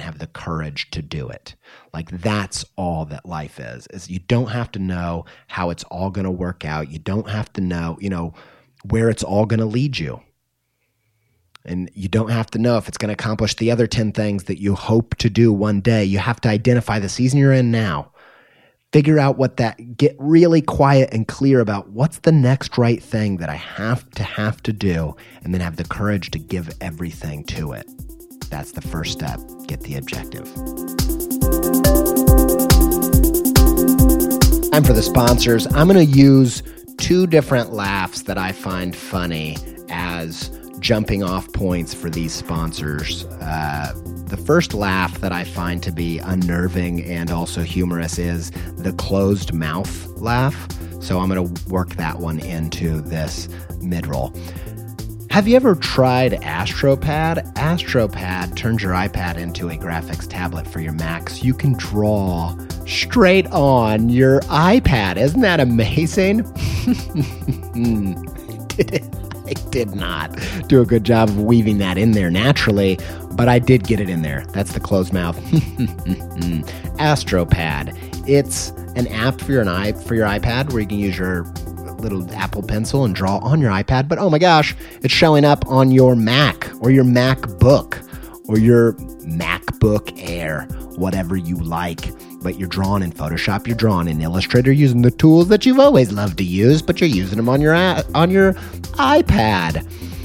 have the courage to do it. Like, that's all that life is you don't have to know how it's all going to work out. You don't have to know, where it's all going to lead you. And you don't have to know if it's going to accomplish the other 10 things that you hope to do one day. You have to identify the season you're in now. Figure out get really quiet and clear about what's the next right thing that I have to do, and then have the courage to give everything to it. That's the first step. Get the objective. Time for the sponsors. I'm going to use 2 different laughs that I find funny as jumping off points for these sponsors. The first laugh that I find to be unnerving and also humorous is the closed mouth laugh. So I'm going to work that one into this mid-roll. Have you ever tried AstroPad? AstroPad turns your iPad into a graphics tablet for your Mac, so you can draw straight on your iPad. Isn't that amazing? I did not do a good job of weaving that in there naturally, but I did get it in there. That's the closed mouth. AstroPad. It's an app for your iPad where you can use your little Apple Pencil and draw on your iPad. But oh my gosh, it's showing up on your Mac or your MacBook or your MacBook Air, whatever you like. But you're drawing in Photoshop, you're drawing in Illustrator, using the tools that you've always loved to use, but you're using them on your iPad.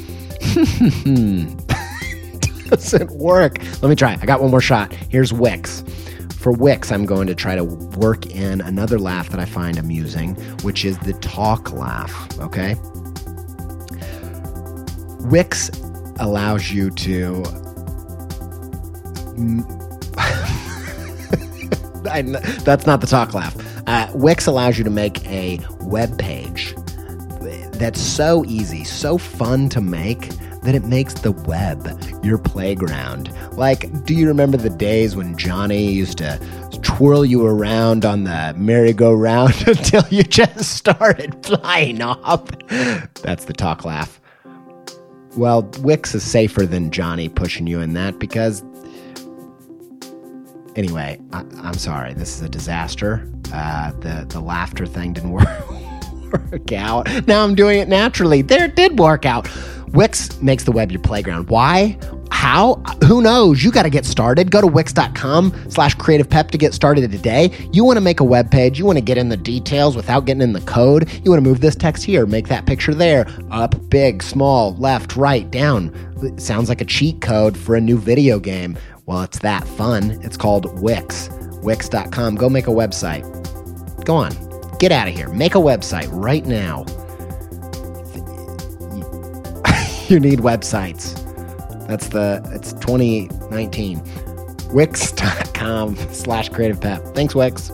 Doesn't work. Let me try. I got one more shot. Here's Wix. For Wix, I'm going to try to work in another laugh that I find amusing, which is the talk laugh, okay? Wix allows you to... That's not the talk laugh. Wix allows you to make a web page that's so easy, so fun to make, that it makes the web your playground. Like, do you remember the days when Johnny used to twirl you around on the merry-go-round until you just started flying off? That's the talk laugh. Well, Wix is safer than Johnny pushing you in that because... Anyway, I'm sorry. This is a disaster. The laughter thing didn't work out. Now I'm doing it naturally. There, it did work out. Wix makes the web your playground. Why? How? Who knows? You got to get started. Go to wix.com/creativepep to get started today. You want to make a web page. You want to get in the details without getting in the code. You want to move this text here, make that picture there, up, big, small, left, right, down. It sounds like a cheat code for a new video game. Well, it's that fun. It's called Wix. Wix.com. Go make a website. Go on. Get out of here. Make a website right now. You need websites. It's 2019. Wix.com/creativepep. Thanks, Wix.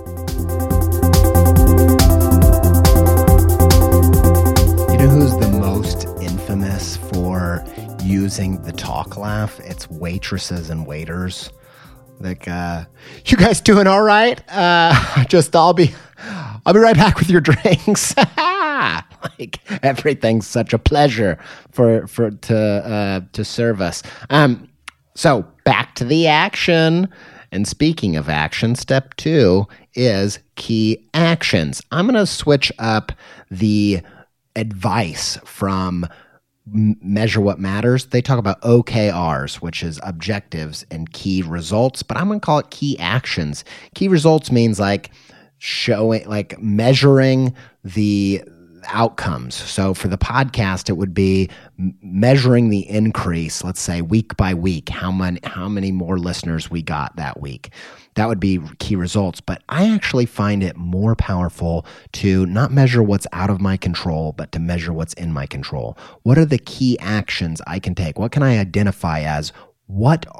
You know who's the most infamous for using the talk laugh? It's waitresses and waiters. Like, you guys doing all right? I'll be right back with your drinks. Like, everything's such a pleasure to serve us. So back to the action. And speaking of action, step 2 is key actions. I'm going to switch up the advice from Measure What Matters. They talk about OKRs, which is objectives, and key results, but I'm going to call it key actions. Key results means like measuring the outcomes. So for the podcast, it would be measuring the increase, let's say week by week, how many more listeners we got that week. That would be key results. But I actually find it more powerful to not measure what's out of my control, but to measure what's in my control. What are the key actions I can take? What can I identify as what